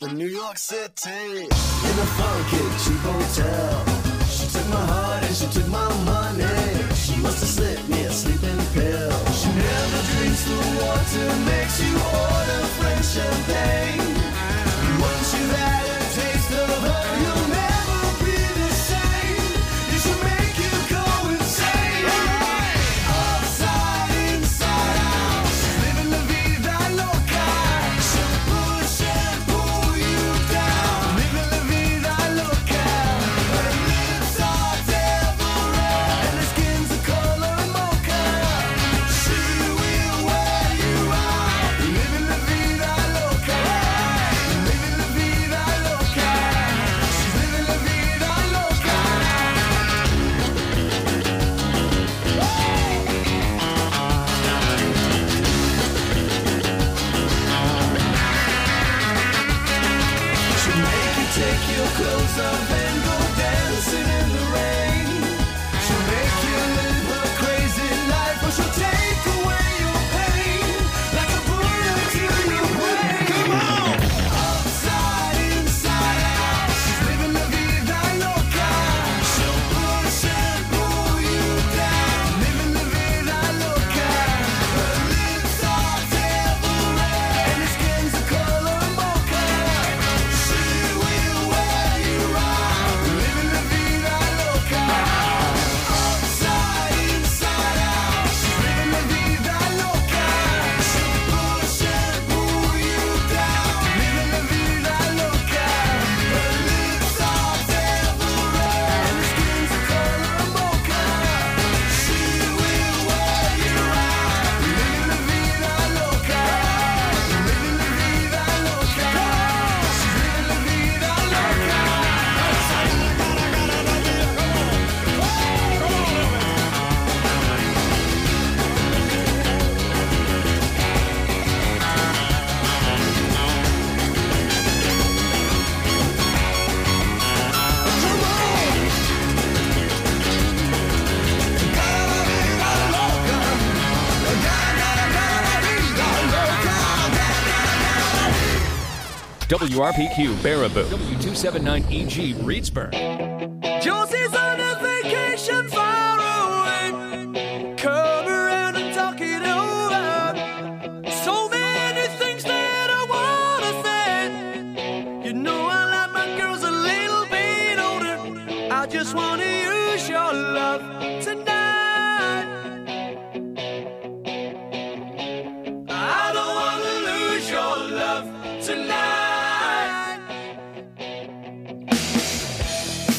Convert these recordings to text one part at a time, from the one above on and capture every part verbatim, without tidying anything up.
in New York City, in a funky cheap hotel. She took my heart and she took my money. She must have slipped me a sleeping pill. She never drinks the water, makes you order French champagne. Once you've had a taste of her, you'll never be the same. You should make you go insane. Upside, inside out, she's living la vida loca. She'll push and pull you down, living la vida loca. Her lips are devil red and her skin's the color mocha. She will wear you out, living la vida loca. Living la vida loca. She's living la vida loca. She'll make you take your clothes off and go dancing in the rain. She'll make you live her crazy life, or she'll take away your pain like a bullet to your brain. Come on! Upside, inside out, she's living la vida loca. She'll push and pull you down, living la vida loca. Her lips are devil red and her skin's the color mocha. She will wear you out, living la vida loca. Upside, inside out, she's living la vida loca. She'll push and pull you down, living la vida loca. Her lips are devil red and her skin's the color mocha. She will wear you out, living la vida loca. Living la vida loca. She's living la vida loca. W R P Q Baraboo, W two seventy-nine E G Reedsburg. Josie's on a vacation far away. Come around and talk it over. So many things that I wanna say. You know I like my girls a little bit older. I just wanna use your love tonight. I don't wanna lose your love tonight.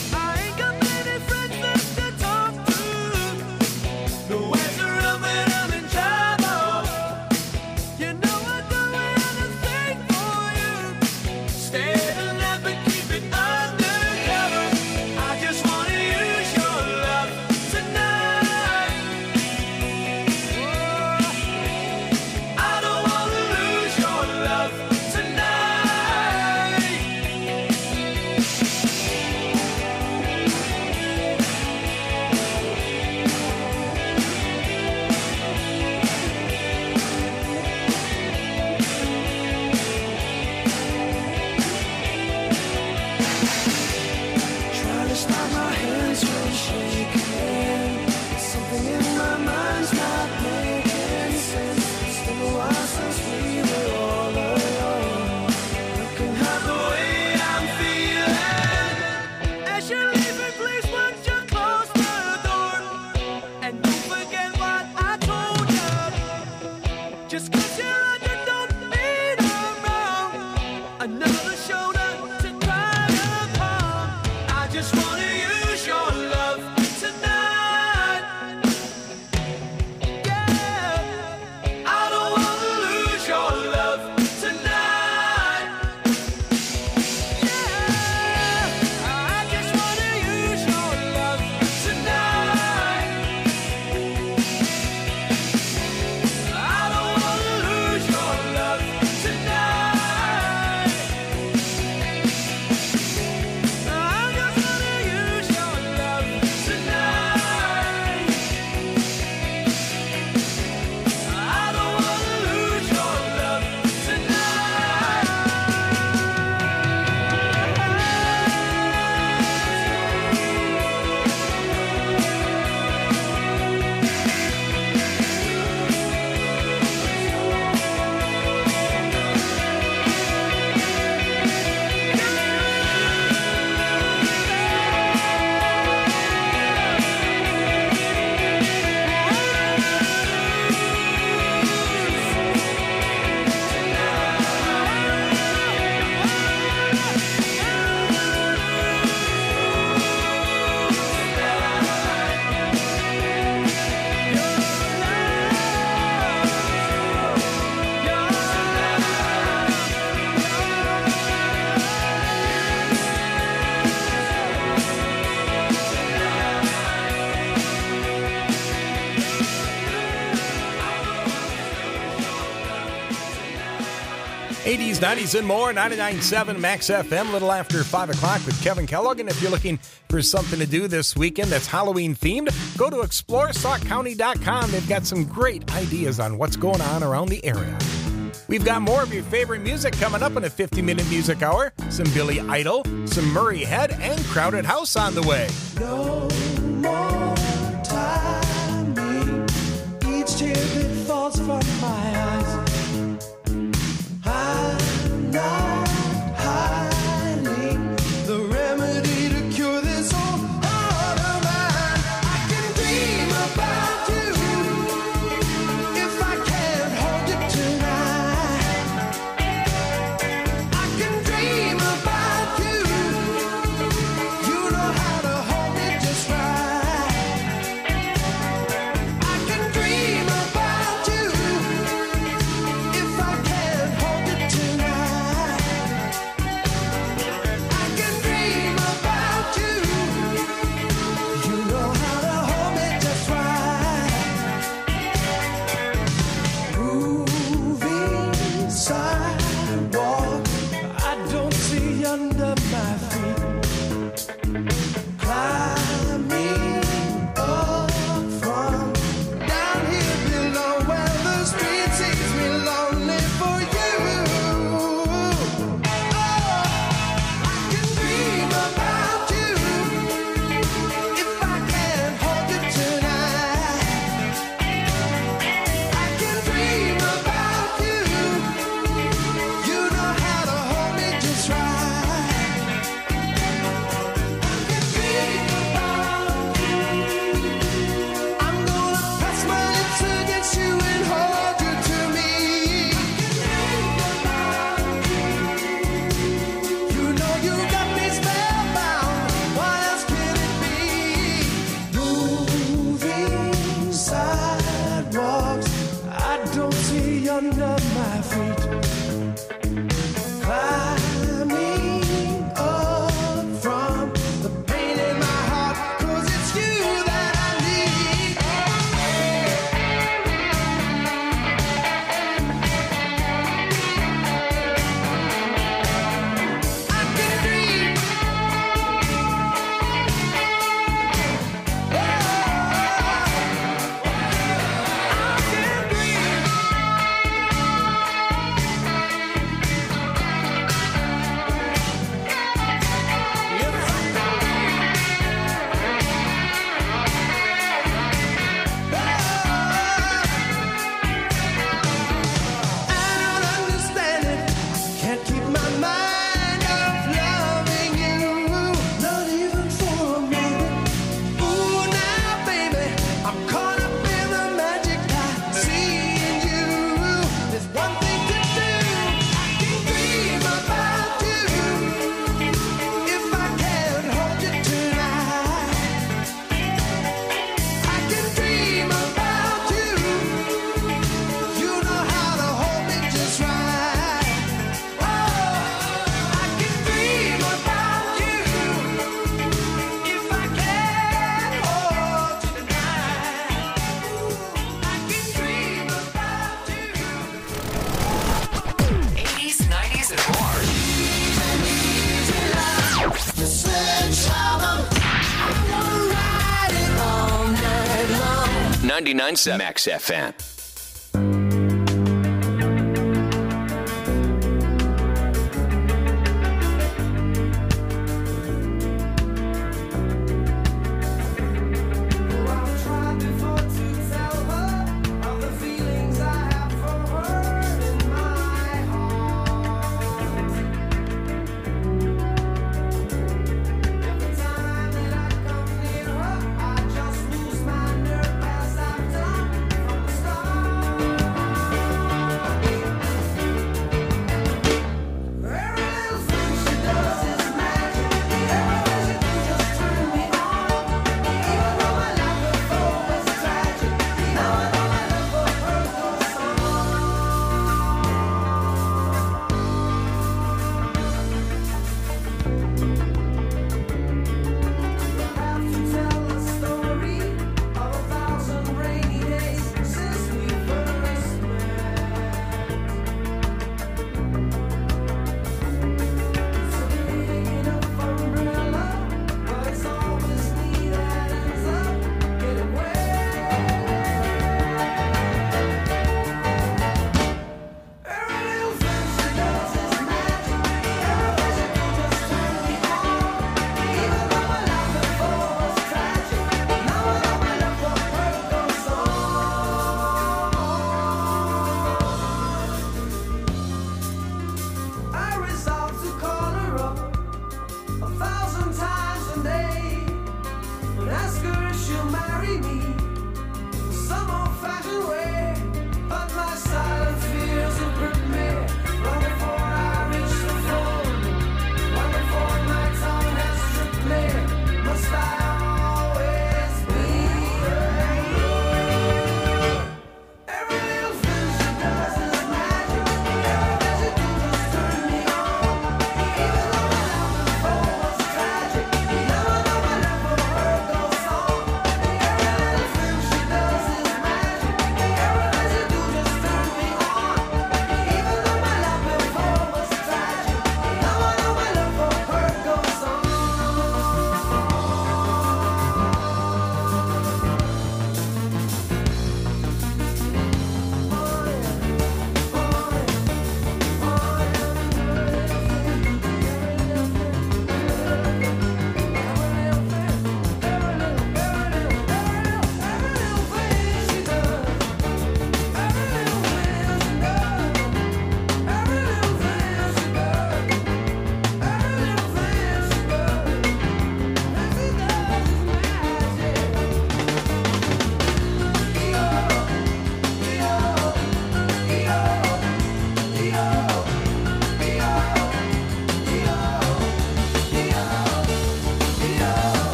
eighties, nineties, and more. ninety-nine point seven Max F M, little after five o'clock with Kevin Kellogg. And if you're looking for something to do this weekend that's Halloween themed, go to explore sauk county dot com. They've got some great ideas on what's going on around the area. We've got more of your favorite music coming up in a fifty-minute music hour. Some Billy Idol, some Murray Head, and Crowded House on the way. No more timing. Each tear that falls from my eyes. I'm not hiding the remedy to cure this old heart of mine. I can dream about you if I can't hold you tonight. I can dream about you. You know how to hold me just right. I can dream about you if I can't hold you tonight. I can dream about you. You know how to hold me just right. Moving sidewalk, I don't see under my feet. Climbing up from down here below where the street sees me lonely for you. Oh, I can dream about you if I can't hold you tonight. I can dream about you. You know how to hold me just right. I can dream about you. I'm gonna press my lips against you and hold you to me. You know you got me spellbound. What else can it be? Moving sidewalks, I don't see under my feet. Climbing up from the pain in my heart, 'cause it's you that I need. I can dream. Oh, I can dream. ninety-nine point seven Max F M. I just lose my nerve as I've done from the start.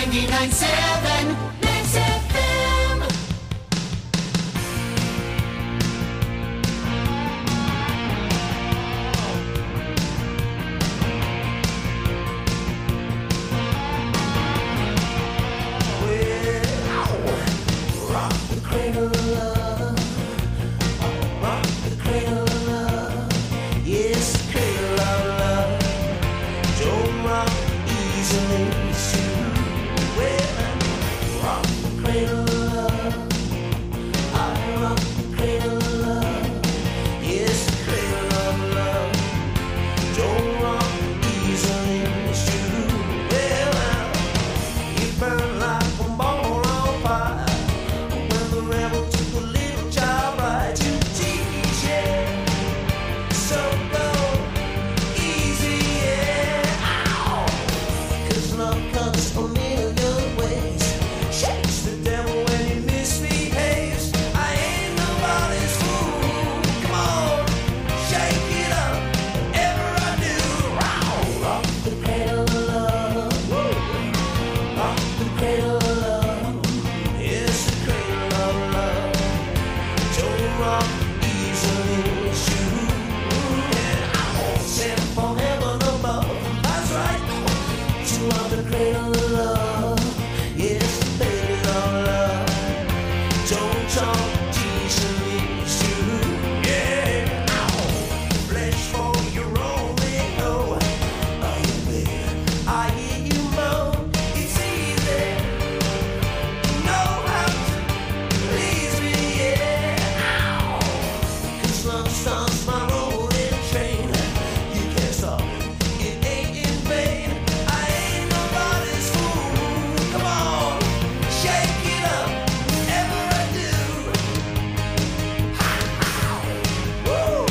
ninety-nine point seven Max F M. Rock the cradle of love. Rock the cradle of love. Yes, the cradle of love. Don't rock easily, it's true. Well, rock the cradle of love. I rock the cradle of love. Yes, the cradle of love. Don't rock easily, it's true. Well, you burn like a ball on fire. When the rebel took a little child right to teach, yeah. So go easy, yeah. Ow! 'Cause love comes a million ways. Shakes the devil when he misbehaves. I ain't nobody's fool. Come on, shake it up, whatever I do. Row, rock the cradle of love. Woo. Rock the cradle of love. Yes, the cradle of love. Don't rock easily, it's true. Yeah, I'm sent from heaven above. That's right. To rock the cradle of love. Yes, the cradle of love. Don't talk easily, it's true. Yeah, flesh for your only go. Are you there? I hear you moan. It's easy. Know how to please me, yeah. 'Cause love starts my rolling train. You can't stop it, it ain't in vain. I ain't nobody's fool. Come on, shake it up, whatever I do. Woo!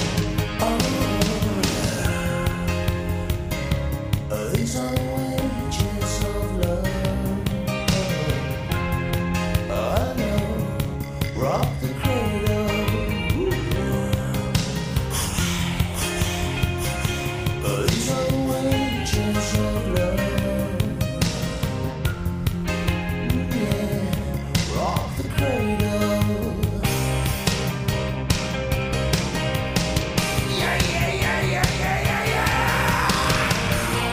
Oh, these are the wages of love. I know, rock the cradle. Oh, these are the wages of love. Yeah, rock the cradle. Yeah, yeah, yeah, yeah, yeah, yeah, yeah.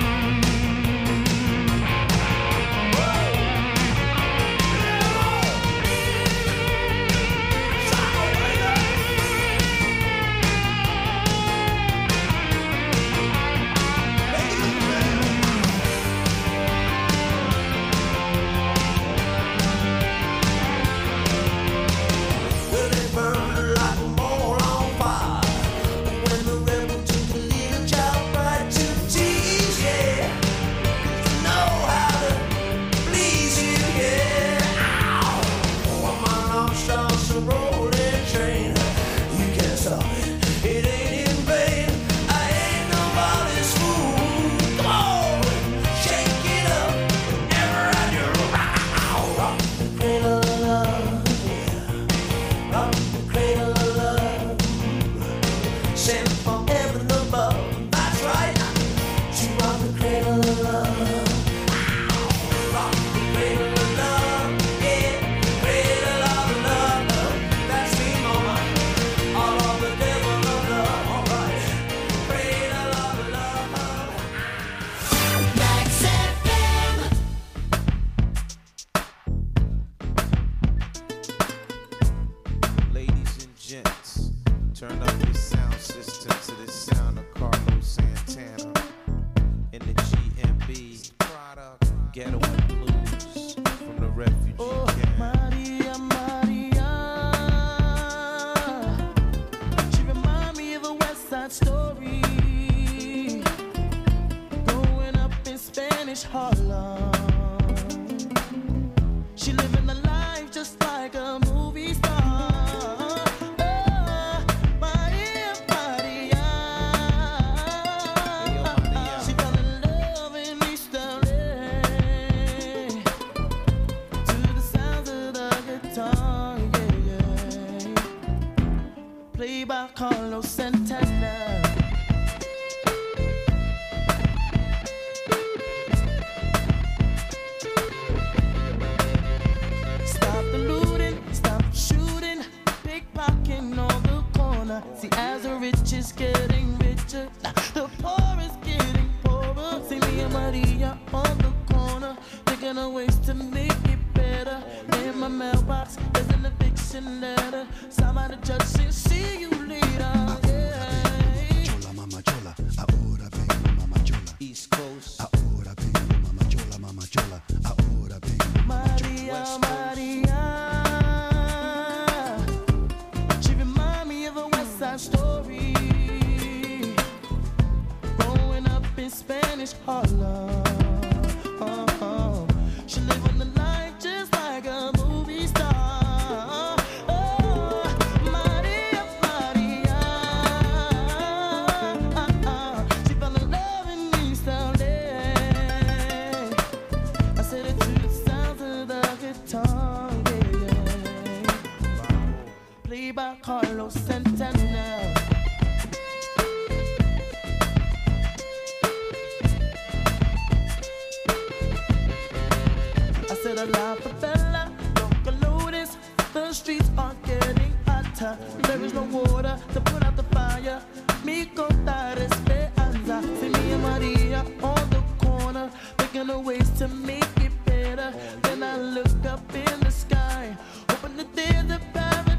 Well, it burned like a ball on fire. When the rebel took a little child right to teach, yeah. To know how to please you, yeah. Ow! When my love starts a rolling train, you can't stop it, it ain't in vain. I ain't nobody's fool. Come on, shake it up, whatever I do. Ow! Rock the cradle of love, yeah. Rock the cradle of love. Sent from heaven above. That's right. To rock the cradle of love. Rock the cradle of love. Yeah, cradle of love. That's me, mama. All of the devil of love. All right. Cradle of love. Max F M. Ladies and gents, turn up your sound system to the sound of Carlos Santana in the G M B product Ghetto and Blues from the refugee camp. Maria, Maria. She remind me of a West Side Story. Growing up in Spanish Harlem. She living a life just like a movie star. Oh, Maria, Maria. Hey, yo, Maria. She fell in love in East L A to the sounds of the guitar, yeah, yeah. Played by Carlos Santana. poorer. See, as the rich is getting richer, the poor is getting poorer. See me and Maria on the corner, thinking of ways to make it better. In my mailbox, there's an eviction letter. Somebody judge says, see you later. Yeah. Chola, mama chola, ahora vengo, mama chola. East Coast. Ahora vengo, mama chola, mama chola. Ahora vengo, mama chola. Maria, Maria. She remind me of a West Side Story. Growing up in Spanish Harlem. Oh, oh. She live on the life just like a movie star. Oh, Maria, Maria. She fell in love in East L A. I said it to the sounds of the guitar, yeah, yeah. Played by Carlos Santana. I said a la favela, local notice. The streets are getting hotter. There is no water to put out the fire. Mi contar esperanza. See me and Maria on the corner, thinking of ways to make it better. Then I look up in the sky, hoping that there's a paradise.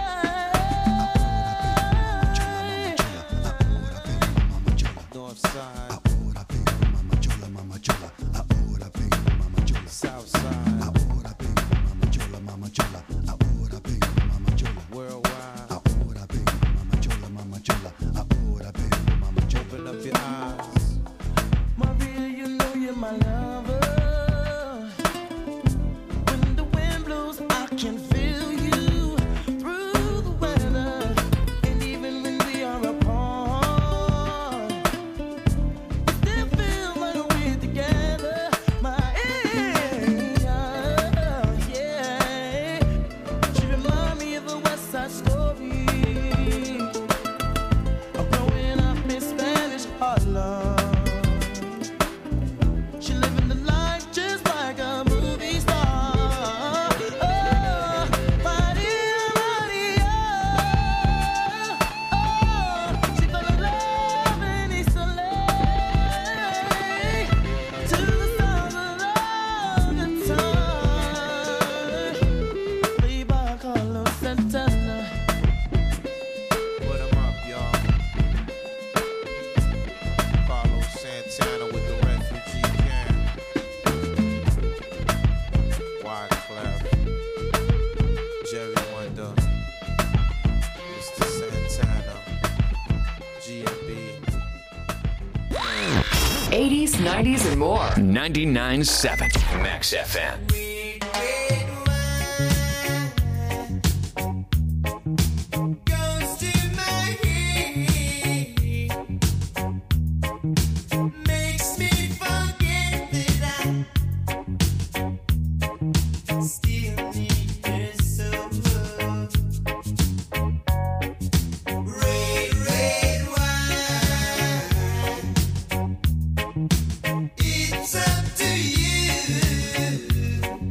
North side. Ahora vengo, mama chola, mama chola. Ahora vengo, mama chola. South side. Ahora vengo, mama chola, mama chola. Ahora vengo, mama chola. Worldwide. Ahora vengo, mama chola, mama chola. Ahora vengo, mama chola. Open up your eyes. Maria, you know you're my lover. When the wind blows, I can feel you through the weather. And even when we are apart, it still feels like we're together. My yeah. She remind me of a West Side Story. Of growing up in Spanish Harlem. She living the life just like a movie star. Oh, Maria, Maria. Oh, she fell in love in East L A. To the sounds of the guitar. Played by Carlos Santana. Put 'em up, y'all. Carlos Santana with the refugee camp. Wyclef. Jerry Wonder. Mister Santana. G M B. eighties, nineties, and more. ninety-nine point seven Max F M. Goes to my head, makes me forget that I still need her so. Red, red wine, it's up to you.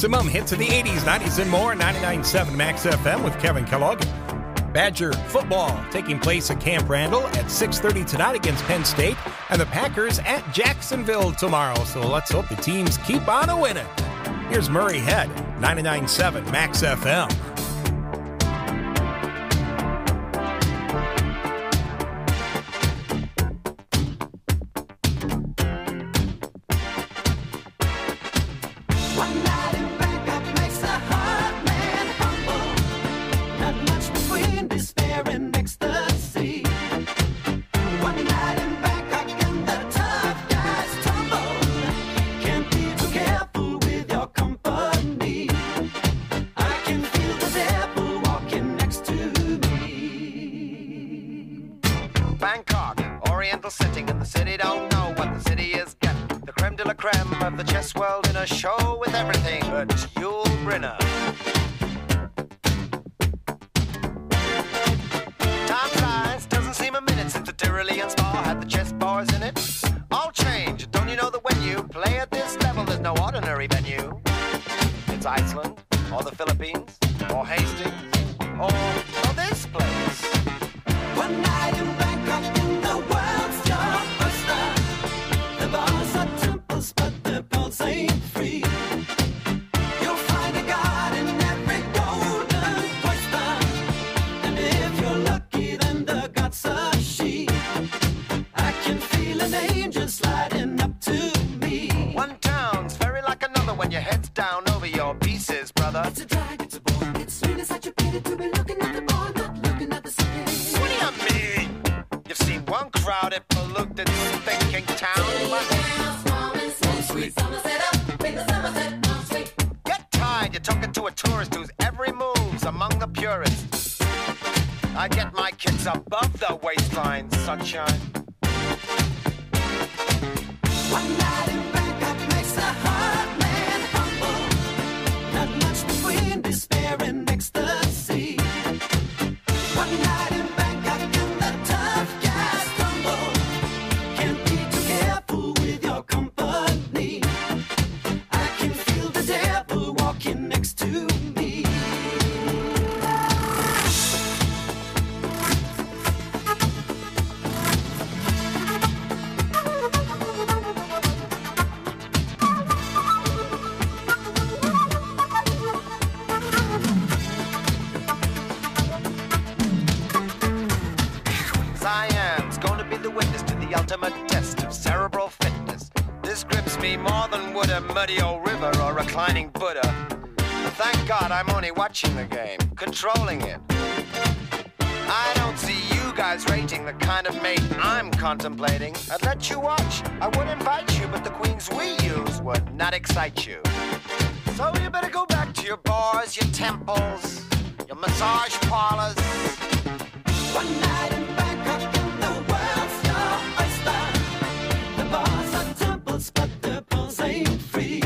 Maximum hits of the eighties, nineties, and more. ninety-nine point seven Max F M with Kevin Kellogg. Badger football taking place at Camp Randall at six thirty tonight against Penn State, and the Packers at Jacksonville tomorrow. So let's hope the teams keep on a winning. Here's Murray Head, ninety-nine point seven Max F M. Watching the game, controlling it. I don't see you guys rating the kind of mate I'm contemplating. I'd let you watch, I would invite you, but the queens we use would not excite you. So you better go back to your bars, your temples, your massage parlors. One night in Bangkok in the world's your oyster. The bars are temples, but the pulse ain't free.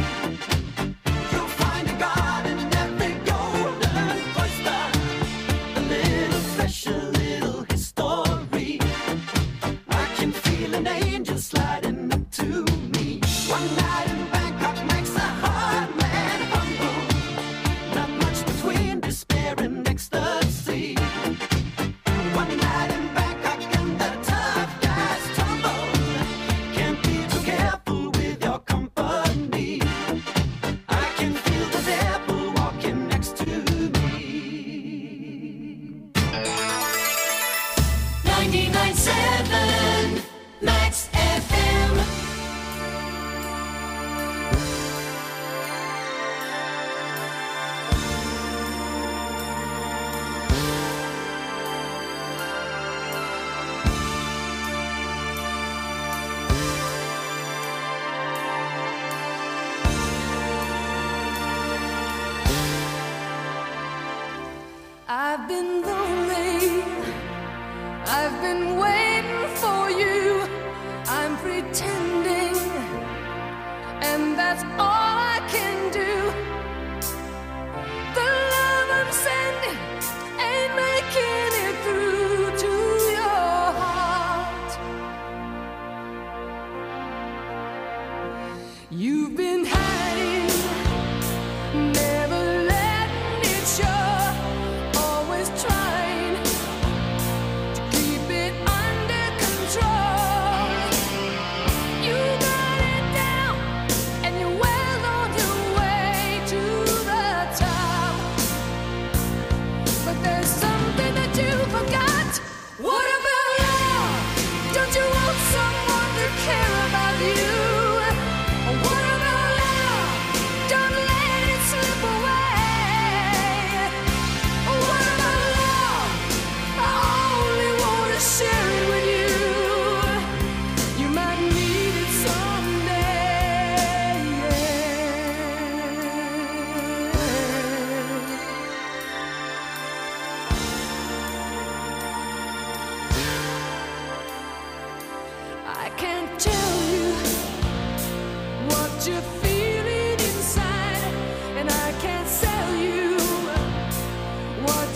Sliding up to me. One night in Bangkok makes a hard man humble. Not much between despair and ecstasy. One night in Bangkok and the tough guys tumble. Can't be too careful with your company. I can feel the devil walking next to me. ninety-nine point seven Max F M. I've been lonely. I've been waiting for you. I'm pretending, and that's all I can do. The love I'm sending ain't making it through to your heart. You've been hiding.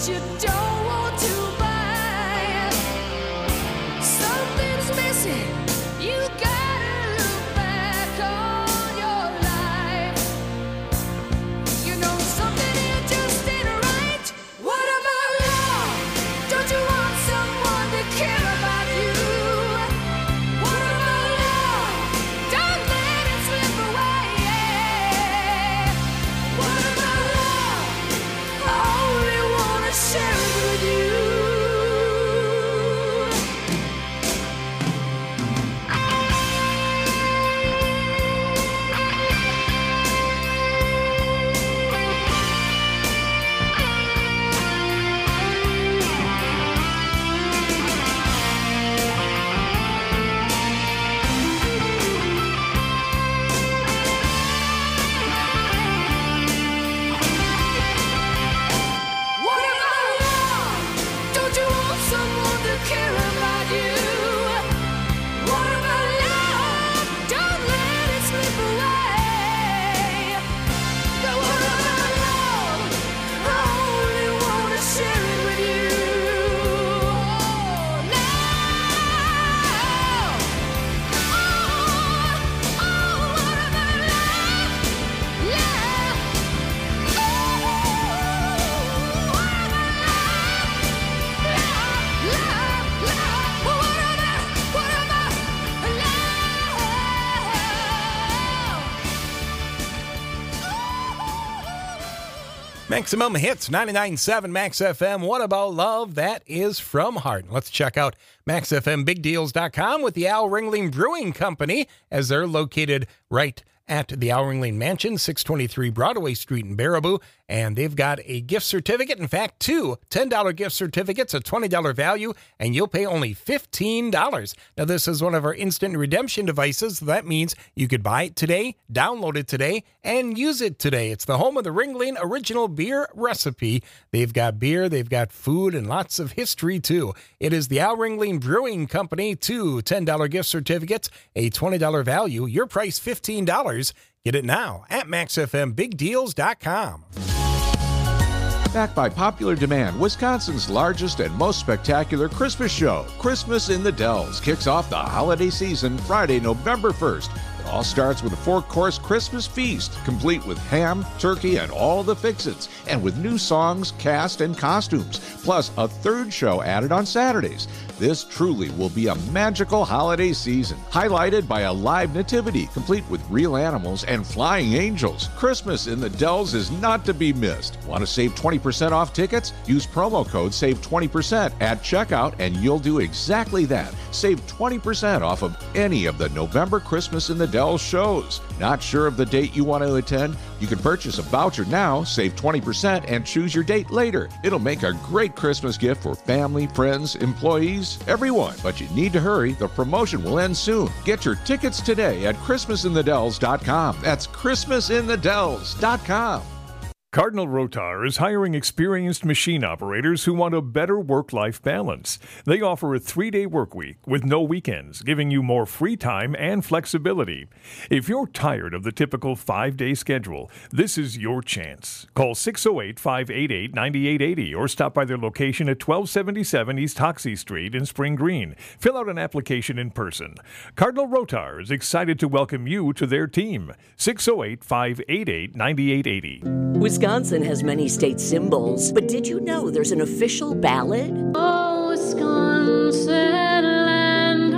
you don't want to buy. Something's missing. You gotta look back on your life. You know something here just ain't right. What about love? Don't you want someone to care about you? What about love? Don't let it slip away. What about love? I only wanna share it with you. What about love? Don't you want someone to care about you? What about love? Don't let it slip away. But what about love? I only wanna share it with you. Now, oh, oh, what about love? Love, oh, what about love? Love, love, what about, what about love? Maximum Hits, ninety-nine point seven Max F M. What About Love? That is from Heart. Let's check out max f m big deals dot com with the Al Ringling Brewing Company, as they're located right at the Al Ringling Mansion, six twenty-three Broadway Street in Baraboo. And they've got a gift certificate. In fact, two ten dollar gift certificates, a twenty dollar value, and you'll pay only fifteen dollars. Now, this is one of our instant redemption devices. So that means you could buy it today, download it today, and use it today. It's the home of the Ringling Original Beer Recipe. They've got beer, they've got food, and lots of history, too. It is the Al Ringling Brewing Company. Two ten dollar gift certificates, a twenty dollar value. Your price, fifteen dollars. Get it now at max f m big deals dot com. Backed by popular demand, Wisconsin's largest and most spectacular Christmas show, Christmas in the Dells, kicks off the holiday season Friday, November first. It all starts with a four-course Christmas feast, complete with ham, turkey, and all the fix-its, and with new songs, cast, and costumes, plus a third show added on Saturdays. This truly will be a magical holiday season, highlighted by a live nativity, complete with real animals and flying angels. Christmas in the Dells is not to be missed. Want to save twenty percent off tickets? Use promo code SAVE twenty percent at checkout and you'll do exactly that. Save twenty percent off of any of the November Christmas in the Dells shows. Not sure of the date you want to attend? You can purchase a voucher now, save twenty percent, and choose your date later. It'll make a great Christmas gift for family, friends, employees, everyone. But you need to hurry. The promotion will end soon. Get your tickets today at christmas in the dells dot com. That's christmas in the dells dot com. Cardinal Rotar is hiring experienced machine operators who want a better work-life balance. They offer a three-day work week with no weekends, giving you more free time and flexibility. If you're tired of the typical five-day schedule, this is your chance. Call six oh eight, five eight eight, nine eight eight oh or stop by their location at twelve seventy-seven East Hoxie Street in Spring Green. Fill out an application in person. Cardinal Rotar is excited to welcome you to their team. six oh eight, five eight eight, nine eight eight oh. Wisconsin has many state symbols, but did you know there's an official ballad? Oh, Wisconsin, land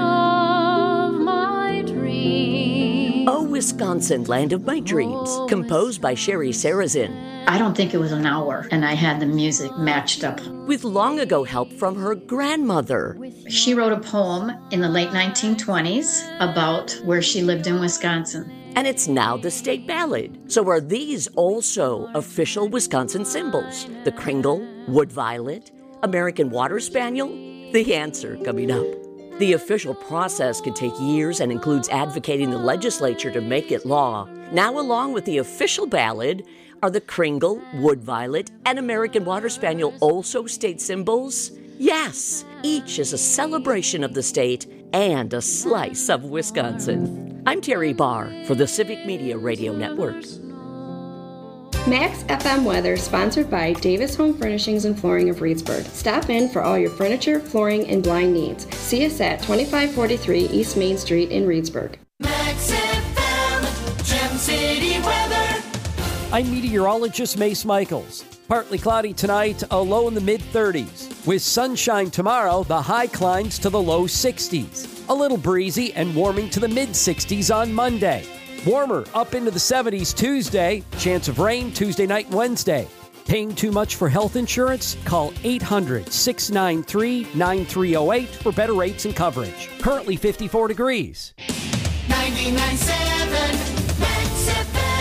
of my dreams. Oh, Wisconsin, Land of My Dreams, composed by Sherry Sarazin. I don't think it was an hour, and I had the music matched up. With long ago help from her grandmother. She wrote a poem in the late nineteen twenties about where she lived in Wisconsin. And it's now the state ballad. So are these also official Wisconsin symbols? The Kringle, Wood Violet, American Water Spaniel? The answer coming up. The official process can take years and includes advocating the legislature to make it law. Now, along with the official ballad, are the Kringle, Wood Violet, and American Water Spaniel also state symbols? Yes, each is a celebration of the state and a slice of Wisconsin. I'm Terry Barr for the Civic Media Radio Network. Max F M weather sponsored by Davis Home Furnishings and Flooring of Reedsburg. Stop in for all your furniture, flooring, and blind needs. See us at twenty-five forty-three East Main Street in Reedsburg. Max F M, Gem City weather. I'm meteorologist Mace Michaels. Partly cloudy tonight, a low in the mid thirties. With sunshine tomorrow, the high climbs to the low sixties. A little breezy and warming to the mid sixties on Monday. Warmer up into the seventies Tuesday. Chance of rain Tuesday night and Wednesday. Paying too much for health insurance? Call eight hundred, six nine three, nine three zero eight for better rates and coverage. Currently fifty-four degrees. ninety-nine point seven Max F M.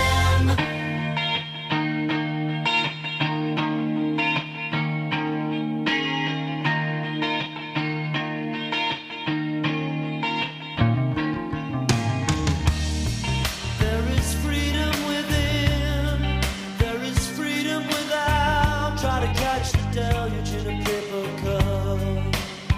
There is freedom within, there is freedom without. Try to catch the deluge in a paper cup.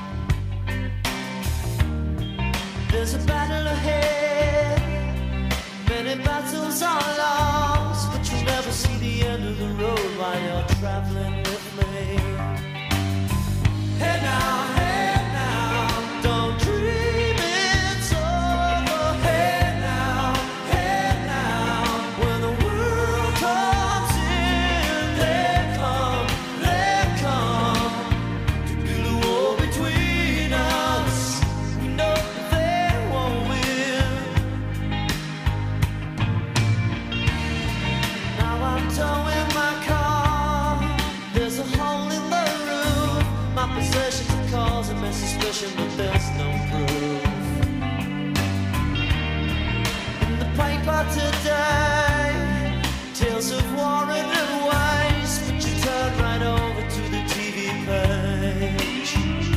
There's a battle ahead, many battles are lost, but you'll never see the end of the road while you're traveling with me. Hey now, hey now, don't dream it's over. Hey now, hey now, when the world comes in, they come, they come to build a wall between us. We know they won't win. Now I'm towing my car. There's a hole in the roof. My possessions are causing me suspicion, but there's no proof. In the paper today, tales of war and waste, but you turn right over to the T V page.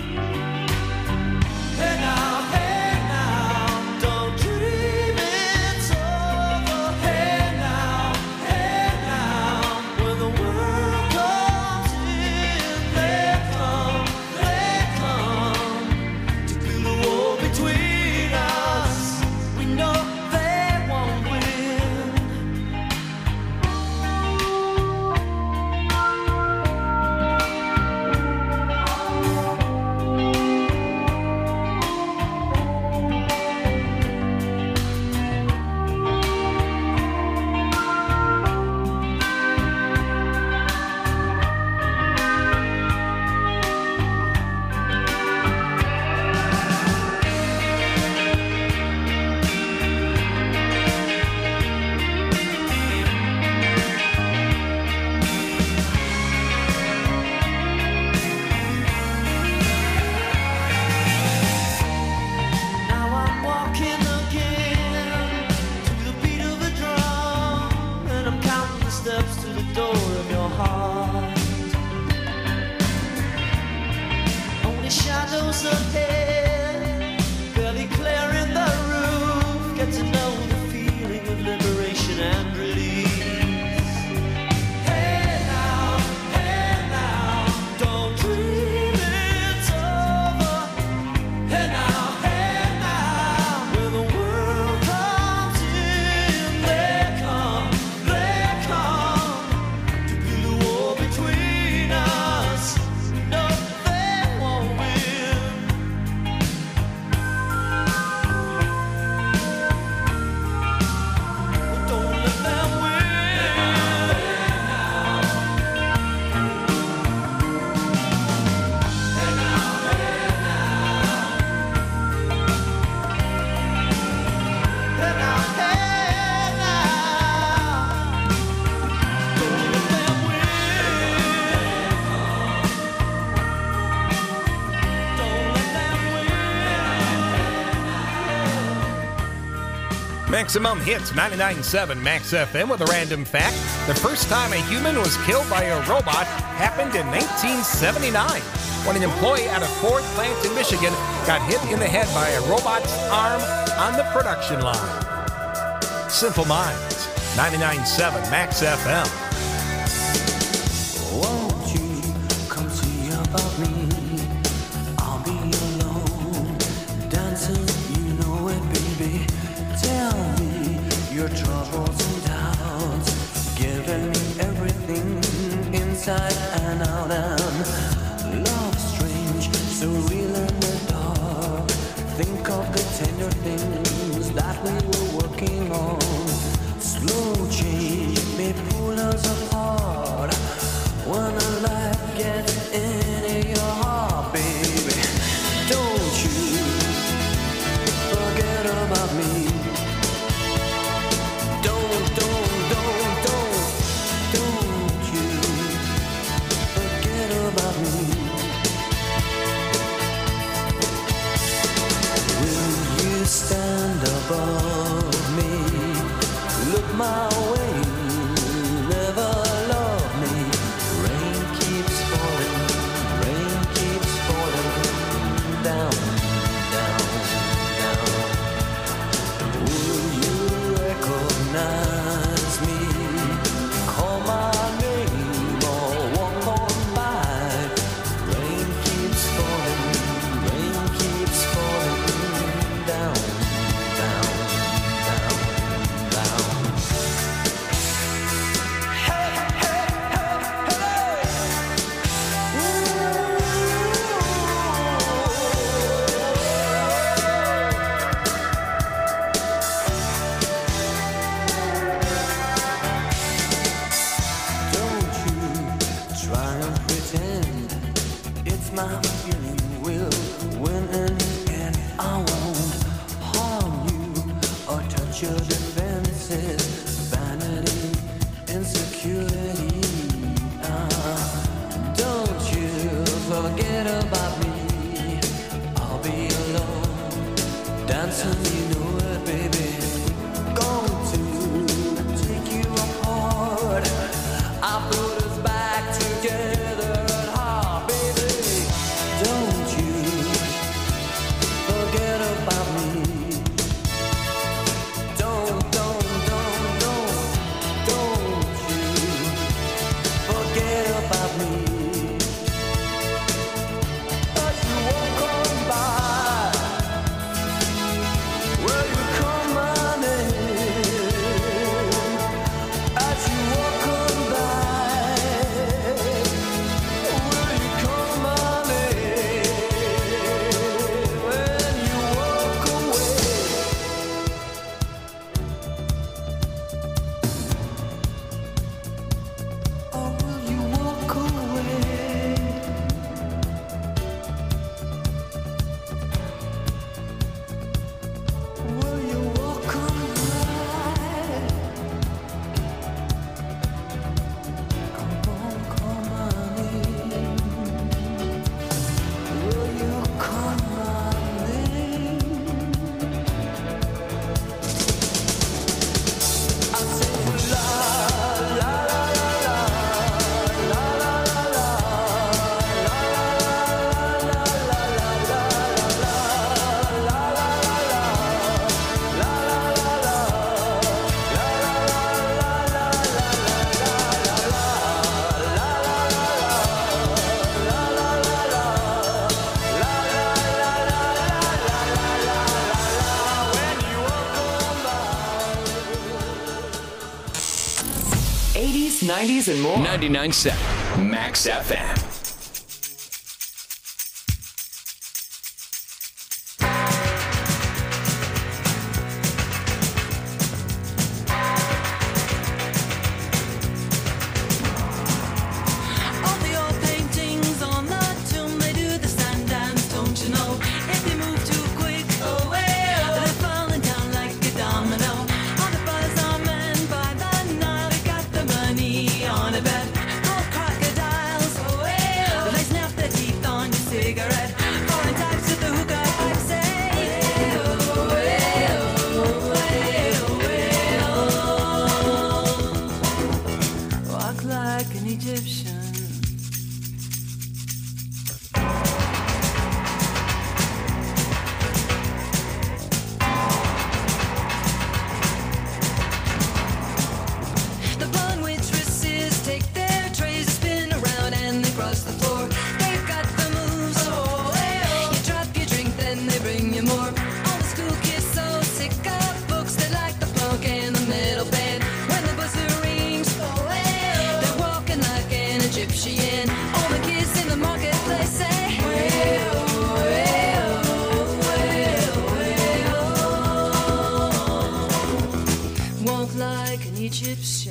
Hey now, hey now, don't dream it's over. Hey now, hey now, when the world comes in, they come, they come to build a wall between us. We know they won't win. Now I'm walking again to the beat of a drum, and I'm counting the steps to the door of your heart. Only shadows ahead, barely clearing the roof. Get to know the feeling of liberation and release. Hey now, hey now, don't dream it's over. Hey now, hey now, when the world comes in, they come, they come to build a wall between us. No, they won't win. Don't let them win. Hey now, hey now, don't let them win. Don't let them win. Maximum Hits ninety-nine point seven Max F M with a random fact. The first time a human was killed by a robot happened in nineteen seventy-nine when an employee at a Ford plant in Michigan got hit in the head by a robot's arm on the production line. Simple Minds, ninety-nine point seven Max F M. Won't you come see about me? I'll be alone, dancing, you know it, baby. Tell me your troubles and doubts, giving me inside and out, and love strange, so real in the dark. Think of the tender things that we were working on. Slow change may pull us apart when the light gets into your heart, baby. Don't you forget about me. Don't, don't, don't, don't, don't you forget about me. Will you stand above me? Look my way, never love me. Rain keeps falling, rain keeps falling down, down, down. Will you recognize me? Call my name or walk on by. Rain keeps falling, rain keeps falling down, down, down, down. Don't you try and pretend it's my feeling will win in the end. I won't harm you or touch your defenses. Vanity, insecurity. Ah, don't you forget about me. I'll be alone, dancing, you know it, baby. Going to take you apart. I put us back together at heart, baby. Don't you forget about me. Don't, don't, don't, don't, don't you forget about me. As you walk on by, will you call my name? As you walk on by, will you call my name? When you walk away, or will you walk away? Will you walk on by? Come on, call my name. Will you call my name? I say la la la la la la la la eighties, nineties, and more. ninety-nine point seven Max F M. All the old paintings on the tomb, they do the stand dance, don't you know? If they move too quick, oh well, they're falling down like a domino. All the brothers are men by the Nile, they got the money on a bet. Gold crocodiles, oh well. Egyptian. All the kids in the marketplace say, well, well, well, well. Walk like an Egyptian.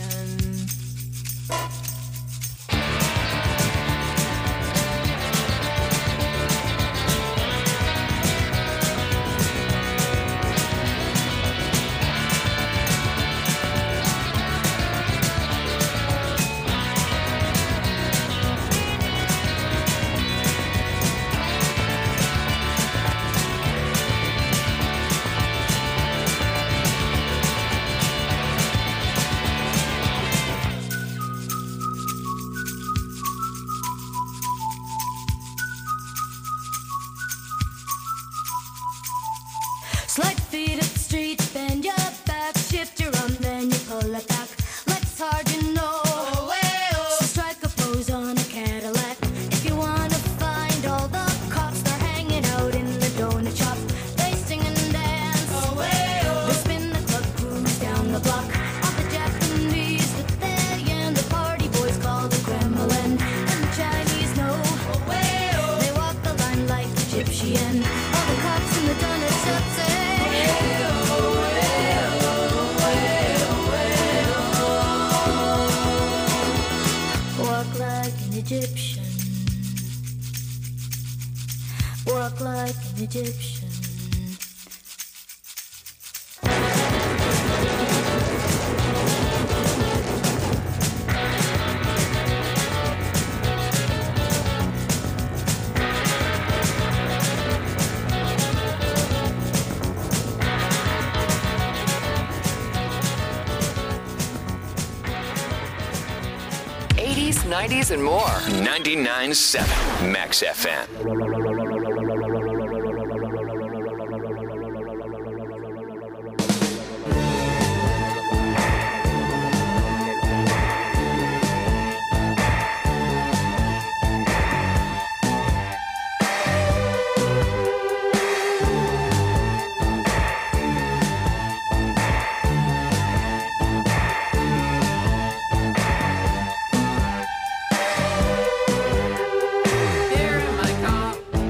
Slide feet up the street, bend your back, shift your arm, then you pull it back. Legs hard, you know. Oh, hey, oh. So strike a pose on a Cadillac. If you wanna find all the cops, they're hanging out in the donut shop. They sing and dance. Oh, hey, oh. They spin the club, cruise down the block. All the Japanese, the Teddy and the party boys call the Kremlin. And the Chinese know. Oh, hey, oh. They walk the line like Egyptian. All the cops in the donut shop say, walk like an Egyptian. Walk like an Egyptian. eighties, nineties, and more. ninety-nine point seven Max F M. Here in my car,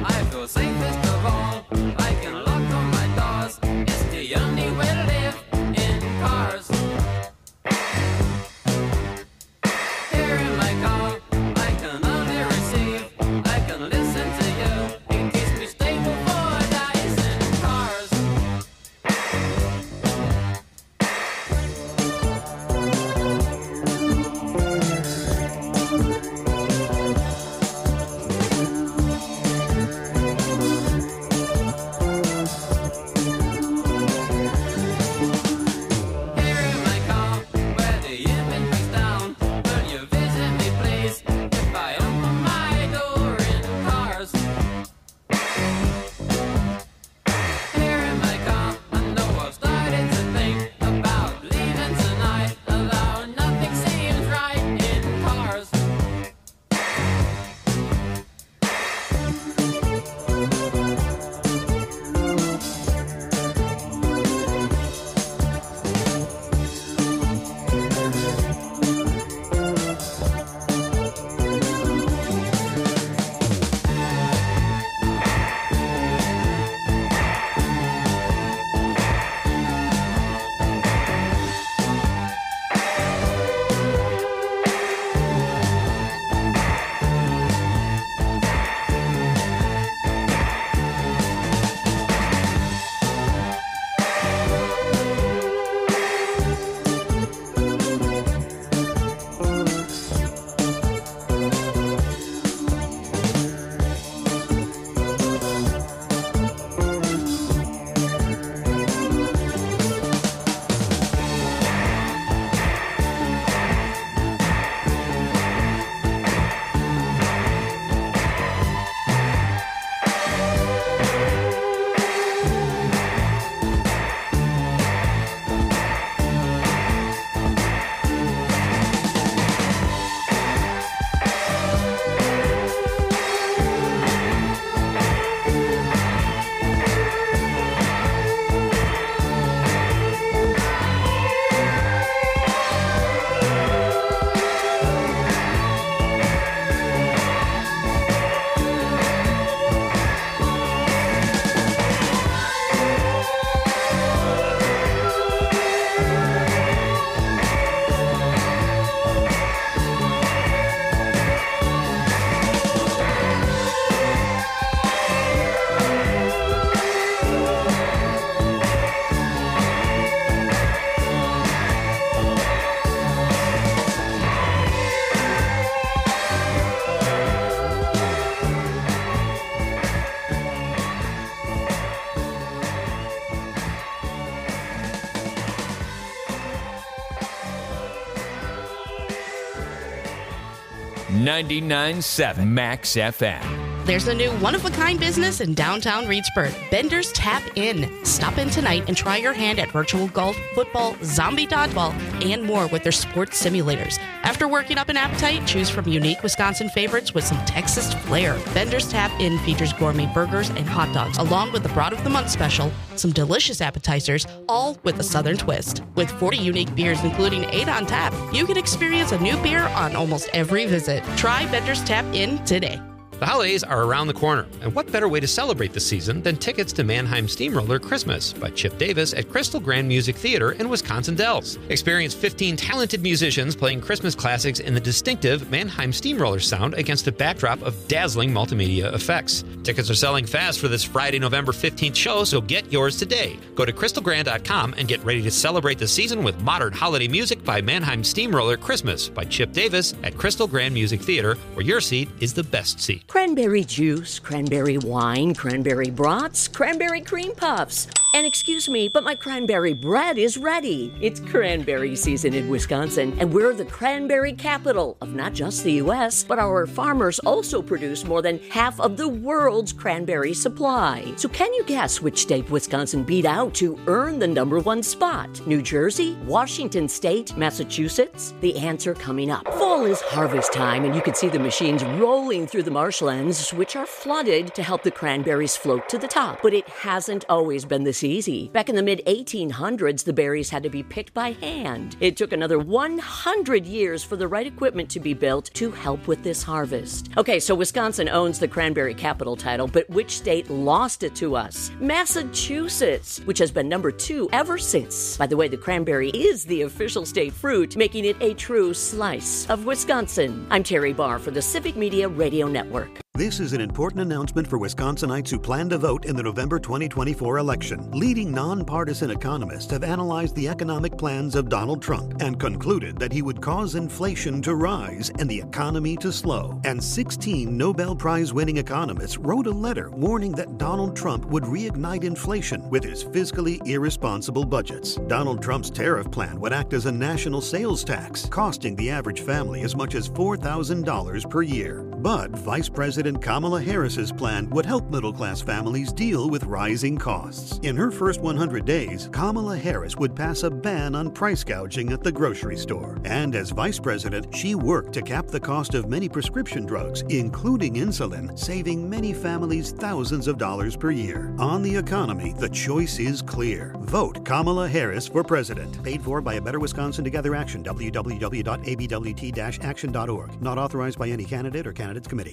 ninety-nine point seven Max F M. There's a new one-of-a-kind business in downtown Reedsburg, Bender's Tap In. Stop in tonight and try your hand at virtual golf, football, zombie dodgeball, and more with their sports simulators. After working up an appetite, choose from unique Wisconsin favorites with some Texas flair. Bender's Tap In features gourmet burgers and hot dogs, along with the Broad of the Month special, some delicious appetizers, all with a southern twist. With forty unique beers, including eight on tap, you can experience a new beer on almost every visit. Try Bender's Tap In today. The holidays are around the corner, and what better way to celebrate the season than tickets to Mannheim Steamroller Christmas by Chip Davis at Crystal Grand Music Theater in Wisconsin Dells. Experience fifteen talented musicians playing Christmas classics in the distinctive Mannheim Steamroller sound against a backdrop of dazzling multimedia effects. Tickets are selling fast for this Friday, November fifteenth show, so get yours today. Go to crystal grand dot com and get ready to celebrate the season with modern holiday music by Mannheim Steamroller Christmas by Chip Davis at Crystal Grand Music Theater, where your seat is the best seat. Cranberry juice, cranberry wine, cranberry brats, cranberry cream puffs. And excuse me, but my cranberry bread is ready. It's cranberry season in Wisconsin, and we're the cranberry capital of not just the U S, but our farmers also produce more than half of the world's cranberry supply. So can you guess which state Wisconsin beat out to earn the number one spot? New Jersey, Washington State, Massachusetts? The answer coming up. Fall is harvest time, and you can see the machines rolling through the marshlands, which are flooded to help the cranberries float to the top. But it hasn't always been this easy. Back in the mid eighteen hundreds, the berries had to be picked by hand. It took another one hundred years for the right equipment to be built to help with this harvest. Okay, so Wisconsin owns the cranberry capital title, but which state lost it to us? Massachusetts, which has been number two ever since. By the way, the cranberry is the official state fruit, making it a true slice of Wisconsin. I'm Terry Barr for the Civic Media Radio Network. This is an important announcement for Wisconsinites who plan to vote in the November twenty twenty-four election. Leading nonpartisan economists have analyzed the economic plans of Donald Trump and concluded that he would cause inflation to rise and the economy to slow. And sixteen Nobel Prize-winning economists wrote a letter warning that Donald Trump would reignite inflation with his fiscally irresponsible budgets. Donald Trump's tariff plan would act as a national sales tax, costing the average family as much as four thousand dollars per year. But Vice President Kamala Harris's plan would help middle-class families deal with rising costs. In her first one hundred days, Kamala Harris would pass a ban on price gouging at the grocery store. And as vice president, she worked to cap the cost of many prescription drugs, including insulin, saving many families thousands of dollars per year. On the economy, the choice is clear. Vote Kamala Harris for president. Paid for by A Better Wisconsin Together Action, w w w dot a b w t dash action dot org. Not authorized by any candidate or candidates committee.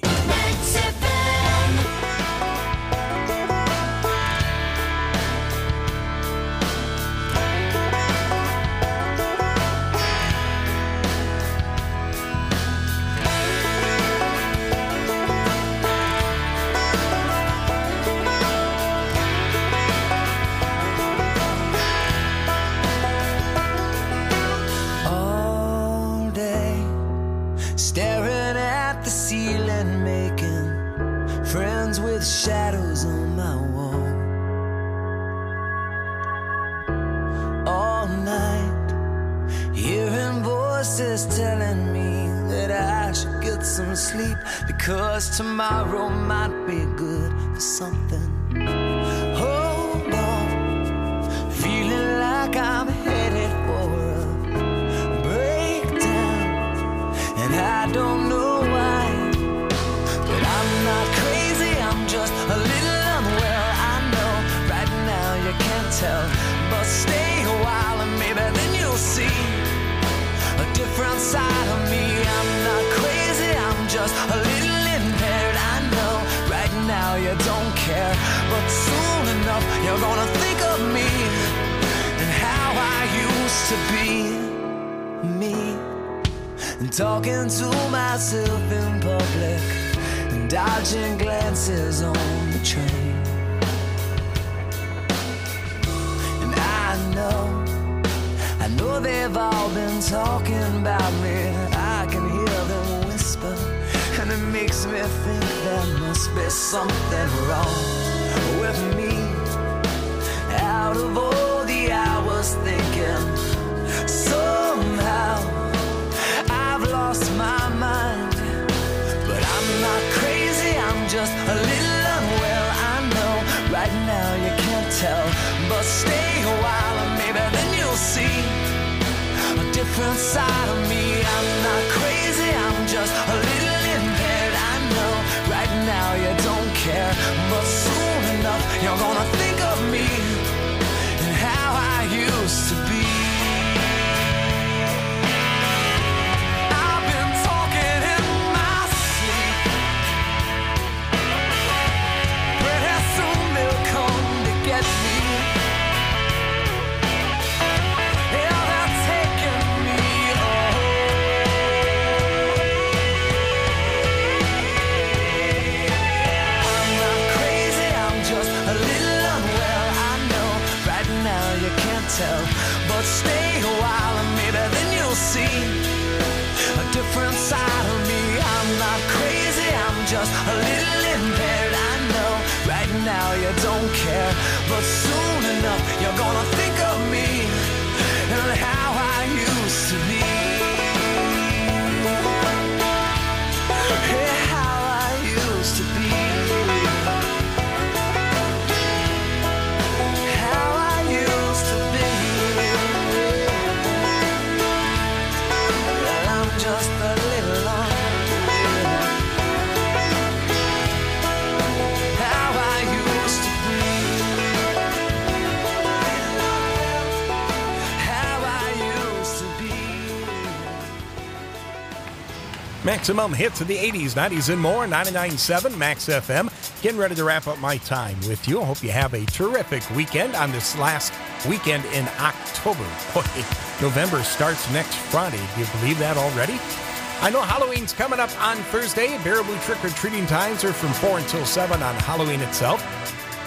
All day, staring at the ceiling, making friends with shadows on my wall. All night, hearing voices telling me that I should get some sleep, because tomorrow might be good for something. Hold on, feeling like I'm headed for a breakdown, and I don't know why, but I'm not crazy, I'm just a little unwell. I know right now you can't tell, but stay a while and maybe then you'll see a different side of me. I'm not crazy, I'm just a little impaired. I know right now you don't care, but soon enough you're gonna think of me and how I used to be me, and talking to myself in public and dodging glances on the train. And I know, I know they've all been talking about me. I can hear them whisper, and it makes me think there must be something wrong with me. Out of all the hours thinking, somehow I've lost my mind. just a little unwell. I know right now you can't tell, but stay a while and maybe then you'll see a different side of me. I'm not crazy, I'm just a little impaired. I know right now you don't care, but soon enough you're gonna think of me and how I used to be. I've been talking in my sleep. Pretty soon they'll come to get me. Yeah, they're taking me I'm not crazy, I'm just a little unwell. I know right now you can't tell, but stay a while and maybe then you'll see a different side of me. I'm not crazy, I'm just a little impaired. I know right now you don't care, but soon enough you're gonna think of me and how I used to be. Yeah, how I used to be. How I used to be. I'm just a little unreal. How I used to be. How I used to be. Maximum hits of the eighties, nineties, and more. ninety-nine point seven Max F M. Getting ready to wrap up my time with you. I hope you have a terrific weekend on this last weekend in October. Boy, November starts next Friday. Do you believe that already? I know Halloween's coming up on Thursday. Baraboo trick-or-treating times are from four until seven on Halloween itself.